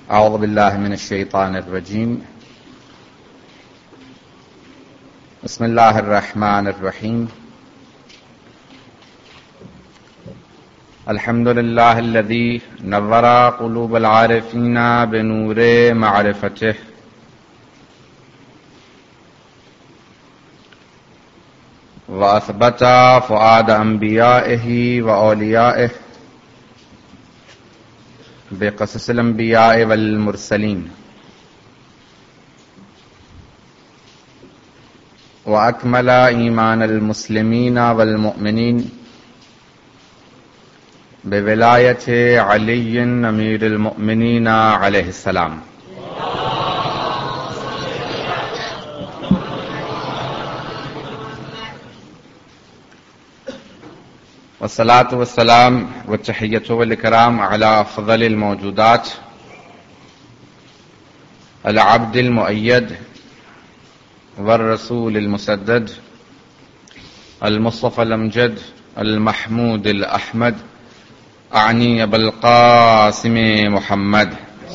أعوذ بالله من الشيطان الرجيم بسم الله الرحمن الرحيم الحمد لله الذي نور قلوب العارفين بنور معرفته وأثبت فؤاد أنبيائه وأوليائه بقصص الأنبياء والمرسلين وأكمل إيمان المسلمين والمؤمنين بولاية علي أمير المؤمنين عليه السلام والصلاة والسلام والتحية والإكرام على أفضل الموجودات العبد المؤيد والرسول المسدد المصطفى الأمجد المحمود الأحمد أعني بالقاسم محمد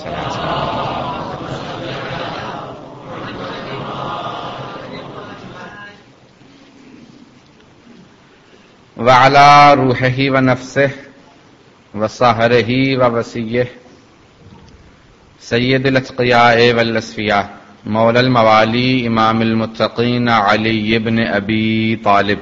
وعلى روحه ونفسه وصهره ووسيه سيد الأتقياء والأصفياء مولى الموالي إمام المتقين علي بن أبي طالب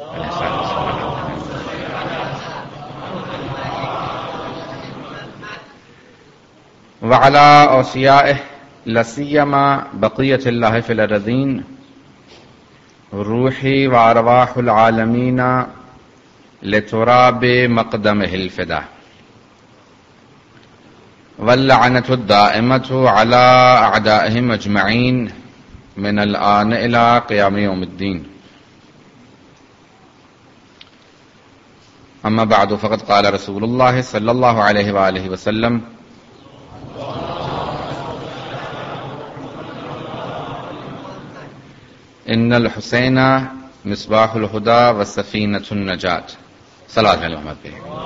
وعلى أوصيائه لسيما بقية الله في الأرضين روحي وأرواح العالمين لتراب مقدمه الفدا واللعنة الدائمة على أعدائهم أجمعين من الآن إلى قيام يوم الدين أما بعد فقد قال رسول الله صلى الله عليه وآله وسلم إن الحسين مصباح الهدى وسفينة النجاة صلاة على محمد.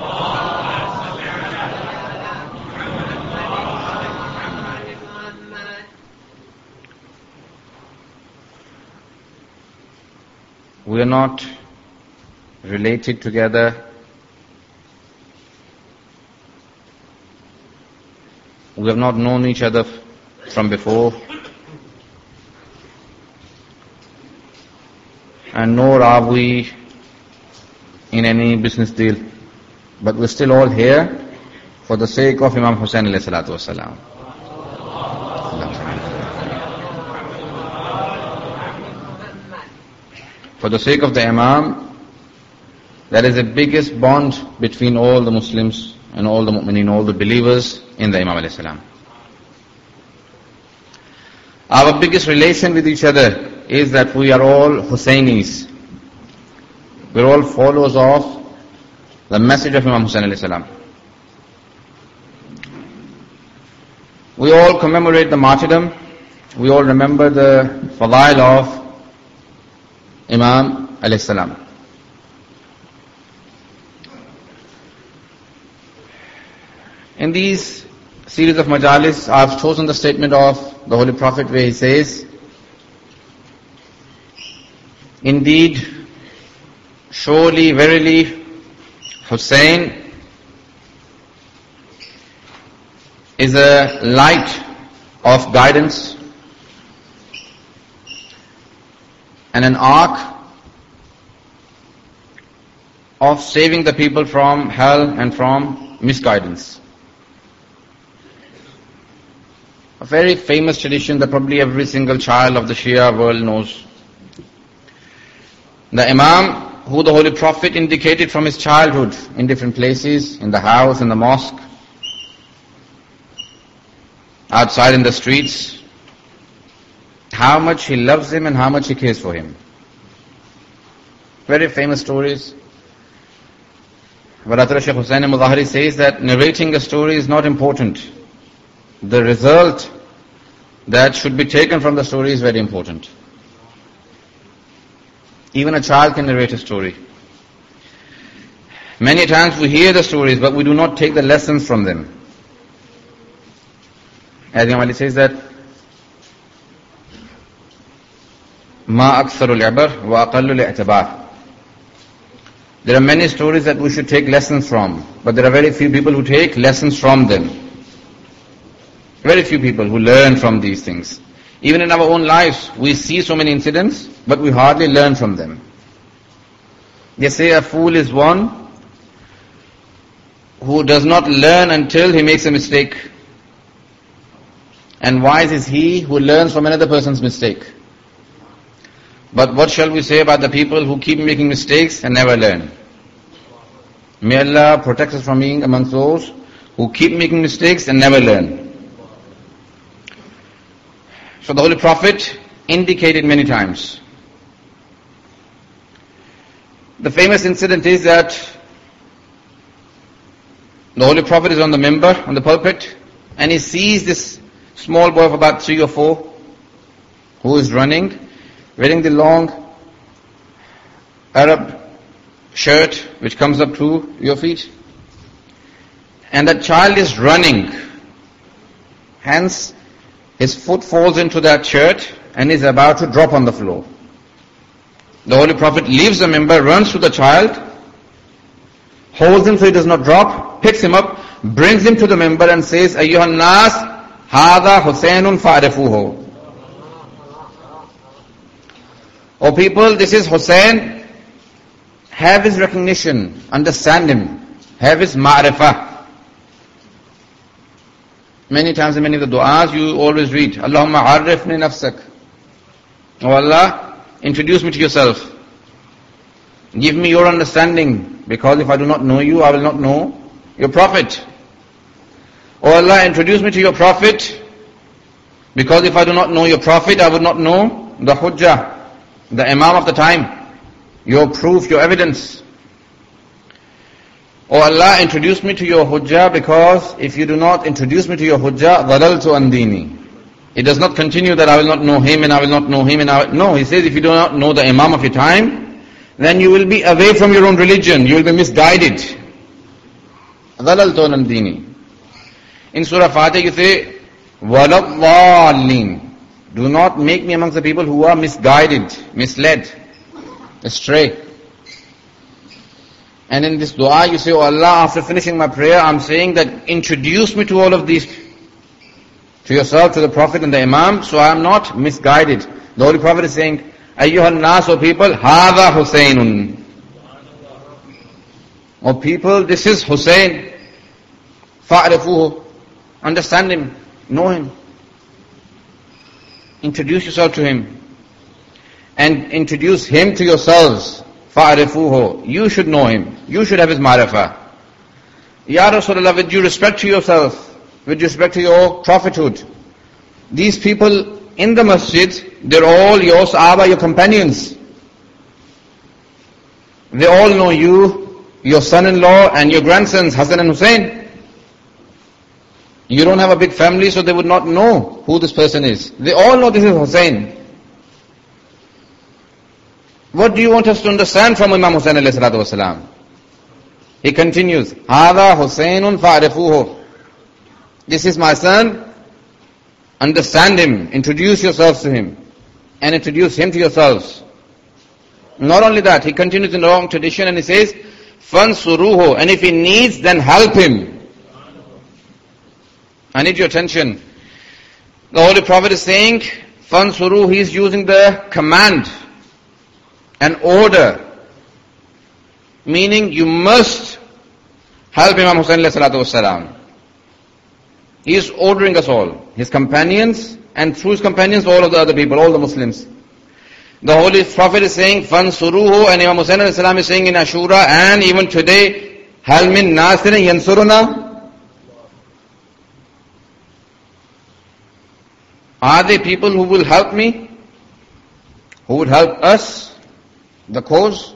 We are not related together. We have not known each other from before. And nor are we in any business deal. But we're still all here for the sake of Imam Hussain alayhi salatu wasalam. For the sake of the Imam, that is the biggest bond between all the Muslims and all the mu'mineen, all the believers in the Imam alayhi salam. Our biggest relation with each other is that we are all Hussainis. We're all followers of the message of Imam Hussain alayhi salam. We all commemorate the martyrdom. We all remember the fadail of Imam alayhi salam. In these series of majalis, I've chosen the statement of the Holy Prophet where he says, indeed, surely, verily, Hussein is a light of guidance and an ark of saving the people from hell and from misguidance. A very famous tradition that probably every single child of the Shia world knows. The Imam, who the Holy Prophet indicated from his childhood in different places, in the house, in the mosque, outside in the streets, how much he loves him and how much he cares for him. Very famous stories. But Shaykh Hussain Muzahiri says that narrating a story is not important. The result that should be taken from the story is very important. Even a child can narrate a story. Many times we hear the stories, but we do not take the lessons from them. As Imam Ali says that, Ma aktharul ibar wa aqallul i'tibar. There are many stories that we should take lessons from, but there are very few people who take lessons from them. Very few people who learn from these things. Even in our own lives, we see so many incidents, but we hardly learn from them. They say a fool is one who does not learn until he makes a mistake. And wise is he who learns from another person's mistake. But what shall we say about the people who keep making mistakes and never learn? May Allah protect us from being amongst those who keep making mistakes and never learn. So the Holy Prophet indicated many times. The famous incident is that the Holy Prophet is on the minbar, on the pulpit, and he sees this small boy of about 3 or 4 who is running, wearing the long Arab shirt which comes up to your feet. And that child is running. Hence, his foot falls into that shirt and is about to drop on the floor. The Holy Prophet leaves the minbar, runs to the child, holds him so he does not drop, picks him up, brings him to the minbar and says, Ayyuhan nas, hadha Husaynun fa'arifuhu. O people, this is Hussein. Have his recognition, understand him, have his ma'rifah. Many times in many of the du'as you always read, Allahumma arifni nafsak. O Allah, introduce me to yourself. Give me your understanding, because if I do not know you, I will not know your Prophet. O Allah, introduce me to your Prophet, because if I do not know your Prophet, I would not know the Hujjah, the Imam of the time, your proof, your evidence. O Allah, introduce me to your Hujjah, because if you do not introduce me to your Hujjah, dhalaltu an dini. It does not continue that I will not know him and I will not know him and no, he says if you do not know the Imam of your time, then you will be away from your own religion, you will be misguided. dhalaltu an dini. In Surah Fatiha you say, وَلَضَّالِّينَ. Do not make me amongst the people who are misguided, misled, astray. And in this dua you say, Oh Allah, after finishing my prayer, I'm saying that introduce me to all of these, to yourself, to the Prophet and the Imam, so I am not misguided. The Holy Prophet is saying, Ayyuhan nas, O people, hadha Husaynun. O people, this is Hussein. Fa'arifuhu. Understand him, know him. Introduce yourself to him. And introduce him to yourselves. Fa'arifuhu. You should know him. You should have his ma'rifah. Ya Rasulullah, with due respect to yourself, with respect to your prophethood, these people in the masjid, they're all your sahaba, your companions. They all know you, your son-in-law and your grandsons, Hassan and Hussein. You don't have a big family, so they would not know who this person is. They all know this is Hussein. What do you want us to understand from Imam Hussein alayhi salatu wasalam? He continues, Hada Husaynun fa'arifuhu. This is my son. Understand him. Introduce yourselves to him. And introduce him to yourselves. Not only that, he continues in the long tradition and he says, Fansuruhu. And if he needs, then help him. I need your attention. The Holy Prophet is saying, Fansuru, he is using the command, an order, meaning you must help Imam Hussain alayhi salatu wasalam. He is ordering us all, his companions, and through his companions all of the other people, all the Muslims. The Holy Prophet is saying, Fansuruhu, and Imam Hussain alayhi salam is saying in Ashura, and even today, Hal min nasirin yansuruna. Are there people who will help me? Who would help us? The cause?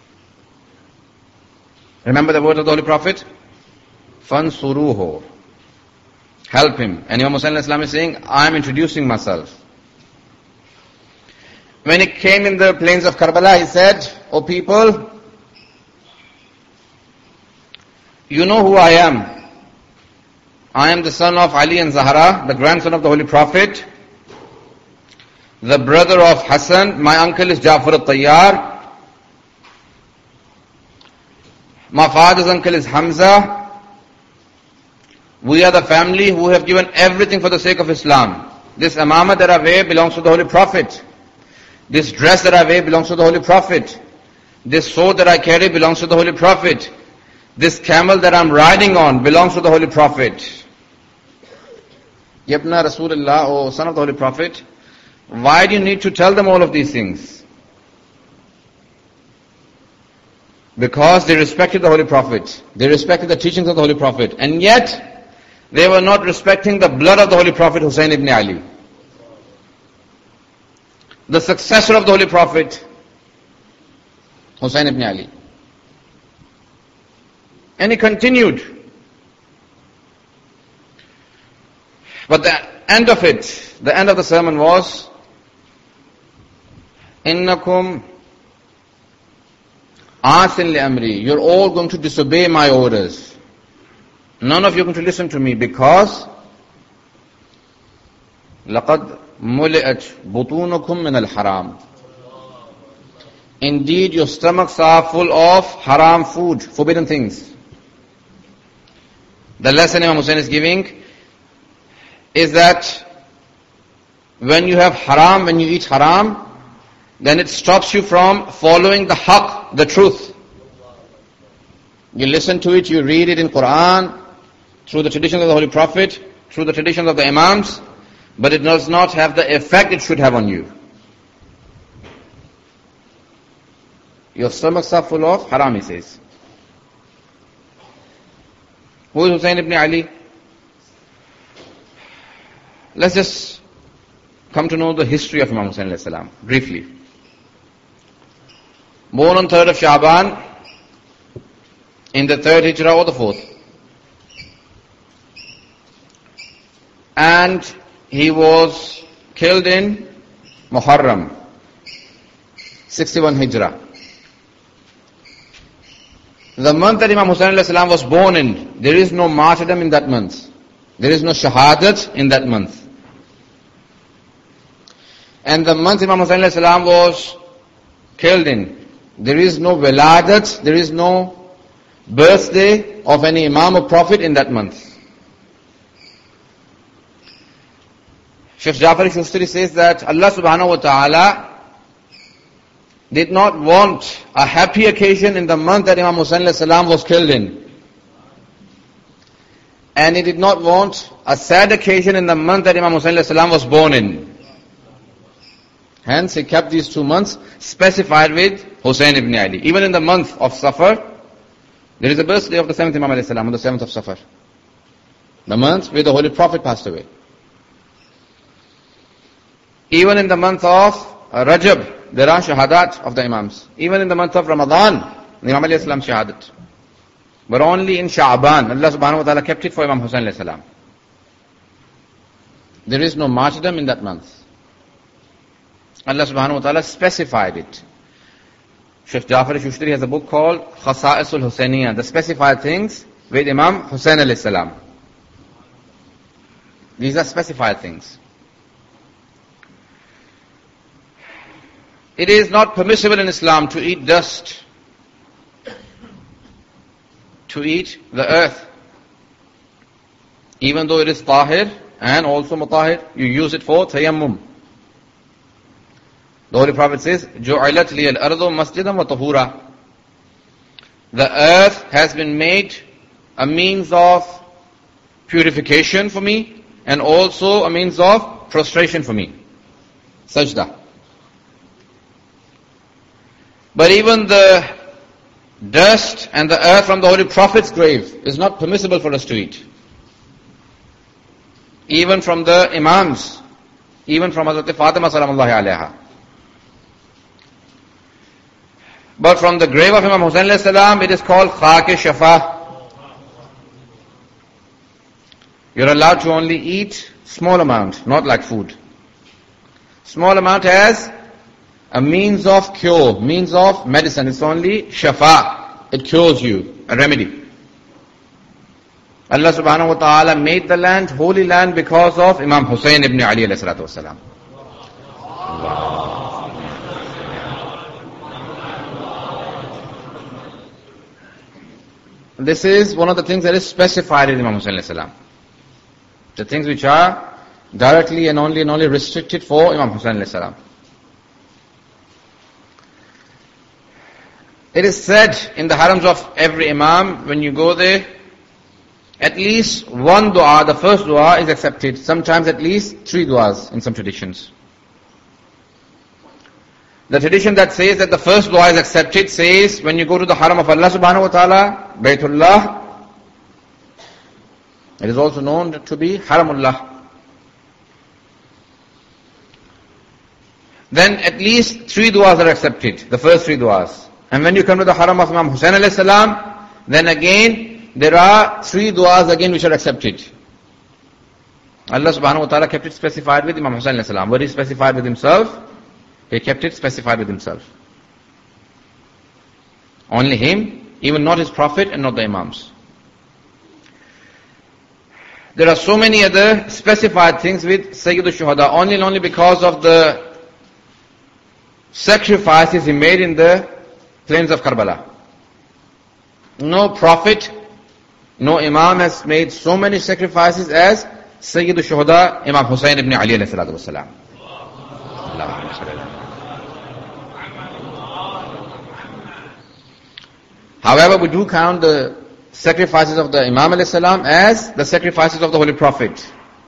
Remember the word of the Holy Prophet? Fansuruhu. Help him. And Imam Hussain is saying, I am introducing myself. When he came in the plains of Karbala, he said, O people, you know who I am. I am the son of Ali and Zahra, the grandson of the Holy Prophet, the brother of Hassan. My uncle is Ja'far al-Tayyar. My father's uncle is Hamza. We are the family who have given everything for the sake of Islam. This amama that I wear belongs to the Holy Prophet. This dress that I wear belongs to the Holy Prophet. This sword that I carry belongs to the Holy Prophet. This camel that I'm riding on belongs to the Holy Prophet. Yabna Rasulullah, O son of the Holy Prophet, why do you need to tell them all of these things? Because they respected the Holy Prophet. They respected the teachings of the Holy Prophet. And yet, they were not respecting the blood of the Holy Prophet Hussein ibn Ali, the successor of the Holy Prophet Hussein ibn Ali. And he continued. But the end of it, the end of the sermon was, Innakum asin li amri. You're all going to disobey my orders. None of you are going to listen to me because لَقَدْ مُلِئَتْ بُطُونُكُمْ مِنَ الْحَرَامِ. Indeed, your stomachs are full of haram food, forbidden things. The lesson Imam Hussein is giving is that when you have haram, when you eat haram, then it stops you from following the haqq, the truth. You listen to it, you read it in Quran, through the traditions of the Holy Prophet, through the traditions of the Imams, but it does not have the effect it should have on you. Your stomachs are full of haram, he says. Who is Hussein ibn Ali? Let's just come to know the history of Imam Hussein alayhi salam, briefly. Born on 3rd of Sha'ban, in the 3rd Hijrah or the 4th. And he was killed in Muharram, 61 Hijrah. The month that Imam Hussein alayhi salam was born in, there is no martyrdom in that month. There is no shahadat in that month. And the month Imam Hussein alayhi salam was killed in, there is no wiladat, there is no birthday of any Imam or Prophet in that month. Shaykh Ja'far al-Shustari says that Allah subhanahu wa ta'ala did not want a happy occasion in the month that Imam Hussein alayhi salam was killed in. And he did not want a sad occasion in the month that Imam Hussein alayhi salam was born in. Hence he kept these 2 months specified with Hussein ibn Ali. Even in the month of Safar, there is a birthday of the 7th Imam alayhi salam on the 7th of Safar. The month where the Holy Prophet passed away. Even in the month of Rajab, there are shahadat of the Imams. Even in the month of Ramadan, the Imam alayhi salam shahadat. But only in Sha'ban, Allah subhanahu wa ta'ala kept it for Imam Hussein alayhi salam. There is no martyrdom in that month. Allah subhanahu wa ta'ala specified it. Shaykh Ja'far al-Shustari has a book called Khasa'is al-Husayniyah, the specified things with Imam Hussein alayhi salam. These are specified things. It is not permissible in Islam to eat dust, to eat the earth, even though it is tahir and also mutahir. You use it for tayammum. The Holy Prophet says, جُعِلَتْ لِيَ الْأَرْضُ مَسْجِدًا وَطَهُورًا. The earth has been made a means of purification for me and also a means of prostration for me. Sajda. But even the dust and the earth from the Holy Prophet's grave is not permissible for us to eat. Even from the Imams, even from Hazrat Fatima salamullahi alayha. But from the grave of Imam Hussein alayhi salam, it is called Khak-e-Shafa. You're allowed to only eat small amount, not like food. Small amount as a means of cure, means of medicine. It's only shafa. It cures you, a remedy. Allah subhanahu wa ta'ala made the land holy land because of Imam Hussein ibn Ali alayhi salatu wasalam. This is one of the things that is specified in Imam Hussein alayhi salam. The things which are directly and only restricted for Imam Hussein alayhi salam. It is said in the harams of every Imam, when you go there, at least one dua, the first dua is accepted. Sometimes at least 3 duas in some traditions. The tradition that says that the first dua is accepted says when you go to the haram of Allah subhanahu wa ta'ala, Baytullah, it is also known to be Haramullah. Then at least 3 duas are accepted, the first 3 duas. And when you come to the haram of Imam Hussein alayhi salam, then again there are 3 duas again which are accepted. Allah subhanahu wa ta'ala kept it specified with Imam Hussein alayhi salam. What is specified with himself? He kept it specified with himself. Only him, even not his prophet and not the Imams. There are so many other specified things with Sayyidul Shuhada, only because of the sacrifices he made in the plains of Karbala. No prophet, no Imam has made so many sacrifices as Sayyidul Shuhada, Imam Hussein ibn Ali alayhi salatu wasalam. However, we do count the sacrifices of the Imam alayhi salam as the sacrifices of the Holy Prophet.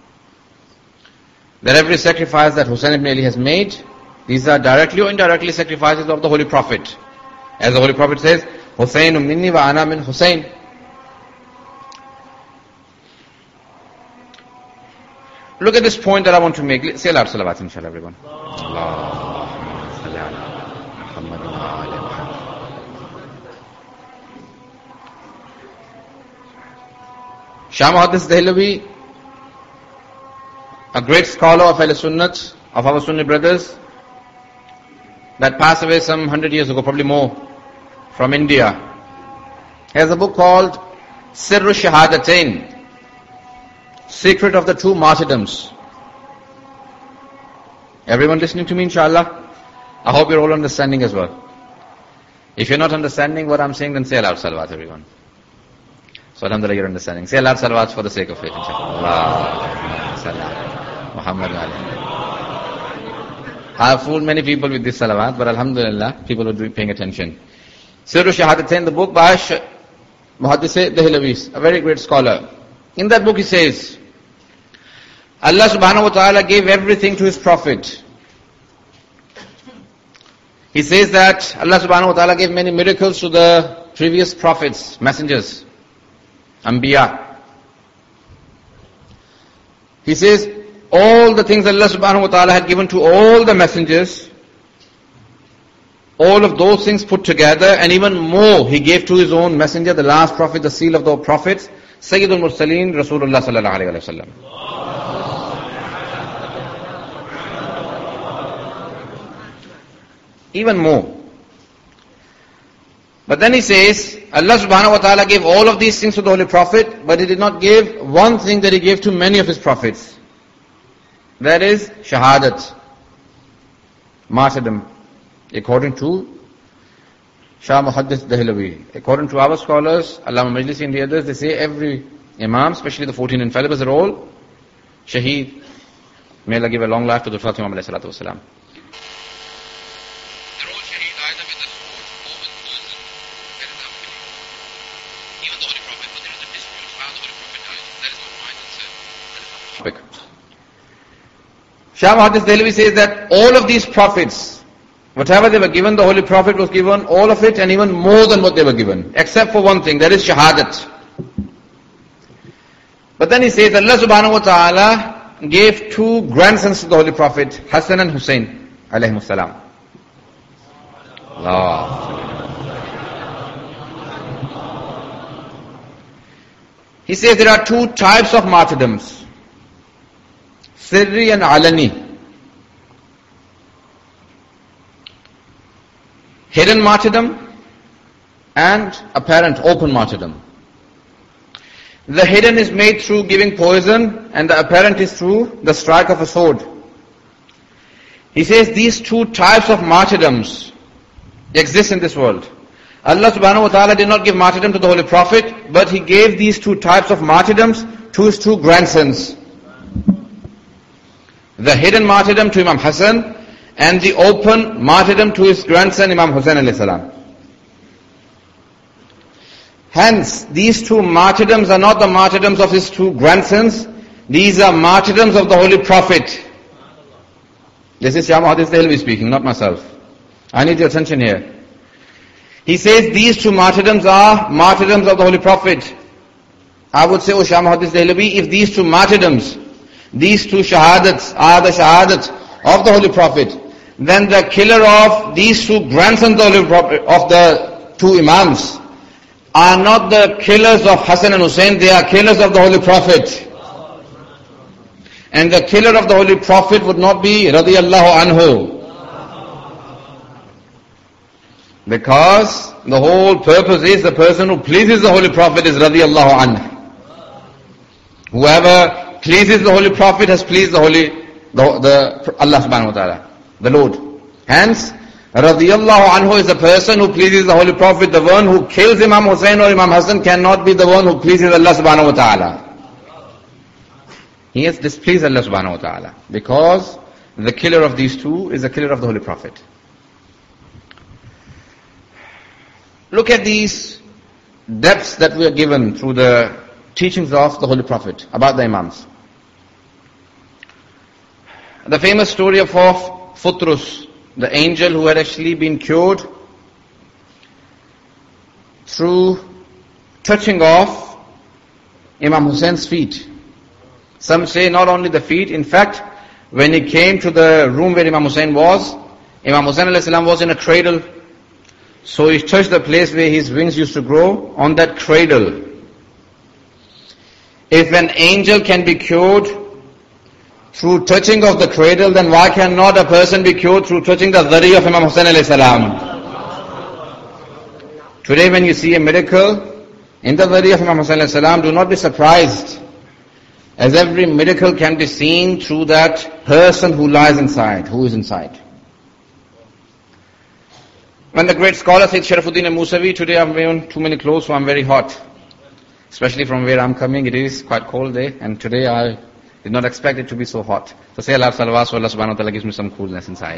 That every sacrifice that Hussein ibn Ali has made, these are directly or indirectly sacrifices of the Holy Prophet. As the Holy Prophet says, Hussein minni wa ana min Hussein. Look at this point that I want to make. Say Allah salawat, inshallah, everyone. Shah Muhaddis Dehlavi, a great scholar of Ahl Sunnat, of our Sunni brothers, that passed away some 100 years ago, probably more, from India. He has a book called Sirru Shahadatain, Secret of the Two Martyrdoms. Everyone listening to me, inshallah? I hope you're all understanding as well. If you're not understanding what I'm saying, then say aloud salawat, everyone. So alhamdulillah, you're understanding. Say aloud salawat for the sake of faith, inshallah. Muhammad Ali. I have fooled many people with this salawat, but alhamdulillah, people will be paying attention. Sirru Shahadatain, the book by Muhaddis Dehlavi, a very great scholar. In that book he says, Allah subhanahu wa ta'ala gave everything to His Prophet. He says that Allah subhanahu wa ta'ala gave many miracles to the previous prophets, messengers, Anbiya. He says, all the things Allah subhanahu wa ta'ala had given to all the messengers, all of those things put together, and even more He gave to His own messenger, the last prophet, the seal of the prophets, Sayyidul Mursaleen, Rasulullah sallallahu alayhi wa sallam. Even more. But then he says, Allah subhanahu wa ta'ala gave all of these things to the Holy Prophet, but He did not give one thing that He gave to many of His prophets. That is shahadat, martyrdom, according to Shah Muhaddis Dehlavi. According to our scholars, Allama Majlisi and the others, they say every Imam, especially the 14 infallibles, are all shaheed. May Allah give a long life to the Prophet Muhammad alayhi salatu wasalam. Shah Muhaddis Dehlavi says that all of these prophets, whatever they were given, the Holy Prophet was given all of it and even more than what they were given, except for one thing, that is shahadat. But then he says Allah subhanahu wa ta'ala gave 2 grandsons to the Holy Prophet, Hassan and Hussein alayhimus salam. He says there are 2 types of martyrdoms, Sirri and Alani. Hidden martyrdom and apparent open martyrdom. The hidden is made through giving poison, and the apparent is through the strike of a sword. He says these two types of martyrdoms exist in this world. Allah subhanahu wa ta'ala did not give martyrdom to the Holy Prophet, but He gave these two types of martyrdoms to His two grandsons. The hidden martyrdom to Imam Hassan, and the open martyrdom to his grandson Imam Hussain alayhi salam. Hence, these two martyrdoms are not the martyrdoms of his two grandsons, these are martyrdoms of the Holy Prophet. This is Shah Muhaddith Dehlvi speaking, not myself. I need your attention here. He says these two martyrdoms are martyrdoms of the Holy Prophet. I would say, O Shah Muhaddith Dehlvi, if these two martyrdoms, these two shahadats are the shahadats of the Holy Prophet, then the killer of these two grandsons of the Holy Prophet, of the two Imams, are not the killers of Hassan and Hussein, they are killers of the Holy Prophet. And the killer of the Holy Prophet would not be radiyallahu anhu. Because the whole purpose is the person who pleases the Holy Prophet is radiyallahu anhu. Whoever pleases the Holy Prophet has pleased the Allah subhanahu wa ta'ala, the Lord. Hence, radiyallahu anhu is the person who pleases the Holy Prophet. The one who kills Imam Hussain or Imam Hassan cannot be the one who pleases Allah subhanahu wa ta'ala. He has displeased Allah subhanahu wa ta'ala, because the killer of these two is the killer of the Holy Prophet. Look at these depths that we are given through the teachings of the Holy Prophet about the Imams. The famous story of Futrus, the angel who had actually been cured through touching of Imam Hussein's feet. Some say not only the feet, in fact, when he came to the room where Imam Hussain was, Imam Hussain alayhi salam was in a cradle. So he touched the place where his wings used to grow, on that cradle. If an angel can be cured through touching of the cradle, then why cannot a person be cured through touching the dhari of Imam Hussain alayhi salam? Today when you see a miracle in the dhari of Imam Hussain alayhi salam, do not be surprised, as every miracle can be seen through that person who lies inside, who is inside. When the great scholar Sayyid Sharafuddin al-Musawi, today I've worn too many clothes, so I'm very hot. Especially from where I'm coming, it is quite cold day, and today I did not expect it to be so hot. So say Allah salawat, so Allah subhanahu wa ta'ala gives me some coolness inside.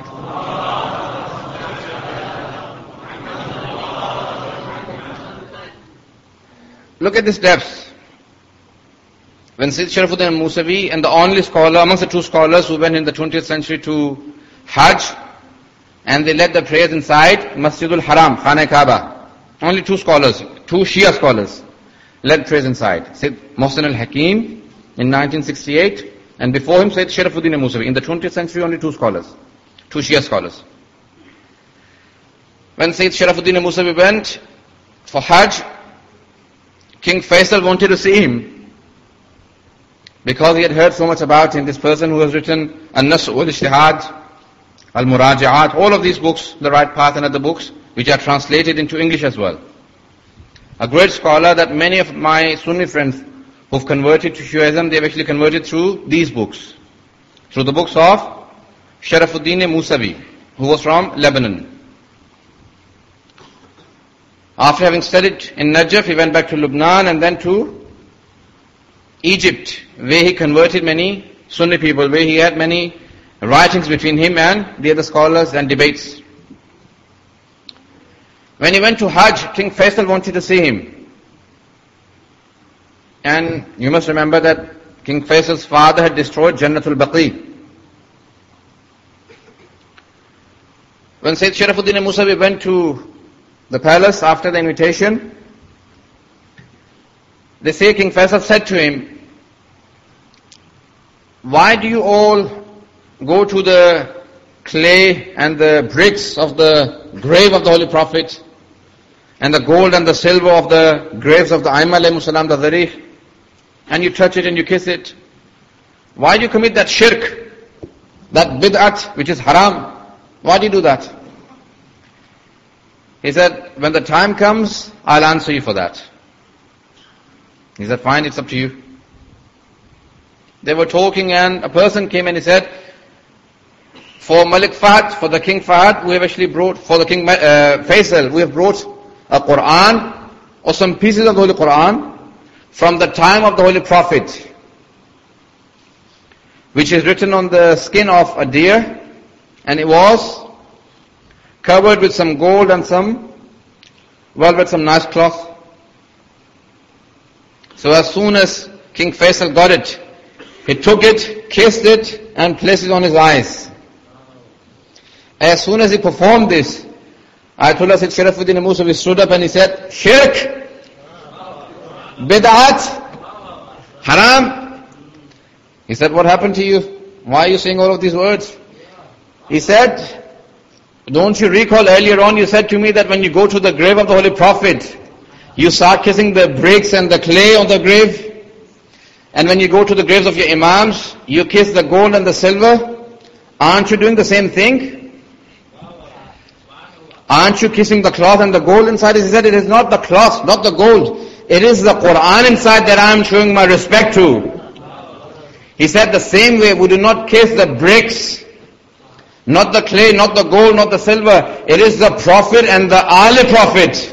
Look at this depth. When Sayyid Sharafuddin al-Musawi, and the only scholar amongst the two scholars who went in the 20th century to Hajj, and they led the prayers inside Masjidul Haram, Khana Kaaba. Only two scholars, two Shia scholars, led prayers inside. Sayyid Mohsin al-Hakim in 1968, and before him Sayyid Sharafuddin al-Musawi. In the 20th century, only two scholars, two Shia scholars. When Sayyid Sharafuddin al-Musawi went for Hajj, King Faisal wanted to see him, because he had heard so much about him, this person who has written An-Nas' wal-Ijtihad, Al-Murajaat, all of these books, The Right Path and other books, which are translated into English as well. A great scholar that many of my Sunni friends who've converted to Shi'ism, they've actually converted through these books. Through the books of Sharafuddin Musawi, who was from Lebanon. After having studied in Najaf, he went back to Lebanon and then to Egypt, where he converted many Sunni people, where he had many writings between him and the other scholars and debates. When he went to Hajj, King Faisal wanted to see him. And you must remember that King Faisal's father had destroyed Jannatul Baqi. When Sayyid Sharafuddin al-Musawi went to the palace after the invitation, they say King Faisal said to him, "Why do you all go to the clay and the bricks of the grave of the Holy Prophet, and the gold and the silver of the graves of the Aimma alayhimus salam, the Dharih, and you touch it and you kiss it? Why do you commit that shirk, that bid'at which is haram? Why do you do that?" He said, "When the time comes, I'll answer you for that." He said, fine, it's up to you. They were talking and a person came and he said, for Malik Fahd, for the King Fahd, we have actually brought, for the King Faisal, we have brought a Quran or some pieces of the Holy Quran from the time of the Holy Prophet, which is written on the skin of a deer, and it was covered with some gold and some, with some nice cloth. So as soon as King Faisal got it, he took it, kissed it, and placed it on his eyes. As soon as he performed this, Ayatollah Sayyid Sharafuddin Musavi stood up and he said, Shirk, Bid'at, Haram. He said, what happened to you? Why are you saying all of these words? He said, don't you recall earlier on you said to me that when you go to the grave of the Holy Prophet, you start kissing the bricks and the clay on the grave? And when you go to the graves of your Imams, you kiss the gold and the silver? Aren't you doing the same thing? Aren't you kissing the cloth and the gold inside? He said, it is not the cloth, not the gold. It is the Quran inside that I am showing my respect to. He said, the same way we do not kiss the bricks, not the clay, not the gold, not the silver. It is the Prophet and the Aali Prophet.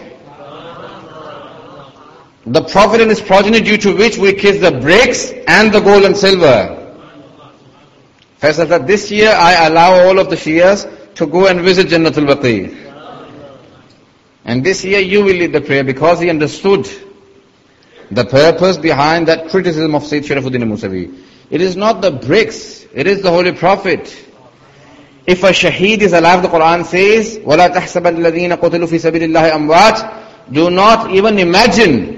The Prophet and his progeny, due to which we kiss the bricks and the gold and silver. Faisal said, this year I allow all of the Shias to go and visit Jannatul Baqi. And this year you will lead the prayer, because he understood the purpose behind that criticism of Sayyid Sharafuddin Musavi. It is not the bricks, it is the Holy Prophet. If a shaheed is alive, the Quran says, وَلَا تَحْسَبَنَّ الَّذِينَ قُتِلُوا فِي سَبِيلِ اللَّهِ أَمْوَاتٍ. Do not even imagine,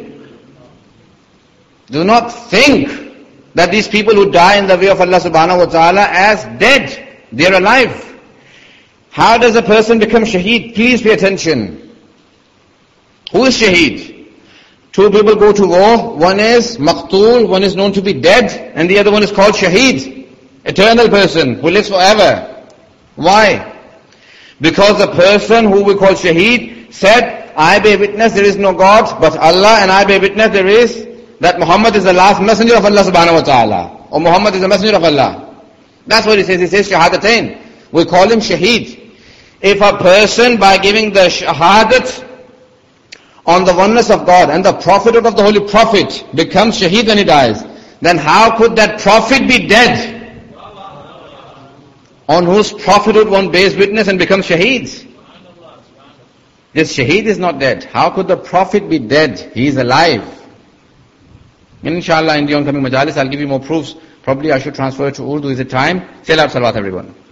do not think that these people who die in the way of Allah subhanahu wa ta'ala as dead. They are alive. How does a person become shaheed? Please pay attention. Who is shaheed? Two people go to war. One is maqtul, one is known to be dead, and the other one is called shaheed. Eternal person who lives forever. Why? Because the person who we call shaheed said, I bear witness there is no God but Allah, and I bear witness there is that Muhammad is the last messenger of Allah subhanahu wa ta'ala, or Muhammad is the messenger of Allah. That's what he says. He says shahadatain. We call him shaheed. If a person, by giving the shahadat on the oneness of God and the prophethood of the Holy Prophet, becomes shaheed when he dies, then how could that prophet be dead, on whose prophethood one bears witness and becomes shaheed? This shaheed is not dead. How could the prophet be dead? He is alive. Inshallah, in the oncoming majalis, I'll give you more proofs. Probably I should transfer it to Urdu. Is it time? Say loud salawat, everyone.